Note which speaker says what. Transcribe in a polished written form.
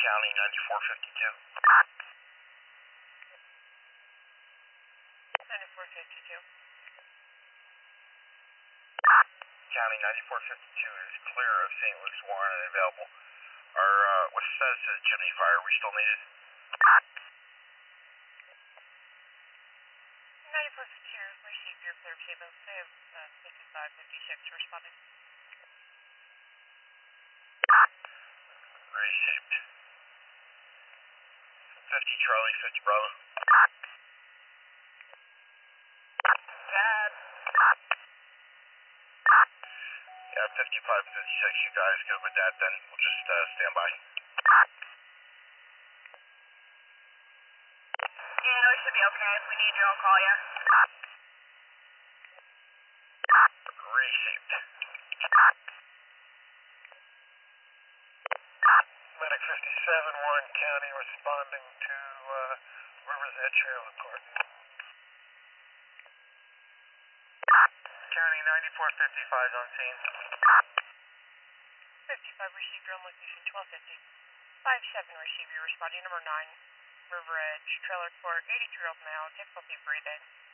Speaker 1: County 9452.
Speaker 2: 9452.
Speaker 1: County 9452 is clear of St. Luke's Warren and available. Our what's the status of the chimney fire? We still needed?
Speaker 2: 9452, received your clear cable. They have 5556 responding.
Speaker 1: Received. 50 Charlie, 50 Bravo.
Speaker 2: Dad.
Speaker 1: Yeah, 5556, you guys good with that then? We'll just stand by.
Speaker 2: Yeah, we should be okay. If we need you, I'll call you.
Speaker 1: Received.
Speaker 3: Medic 57, Warren County, responding to River's Edge Trailer Court.
Speaker 1: County 9455 on scene.
Speaker 2: 55 received your location 1250. 57 received your responding number 9. River Edge Trailer Court, 83-year-old male, difficulty breathing.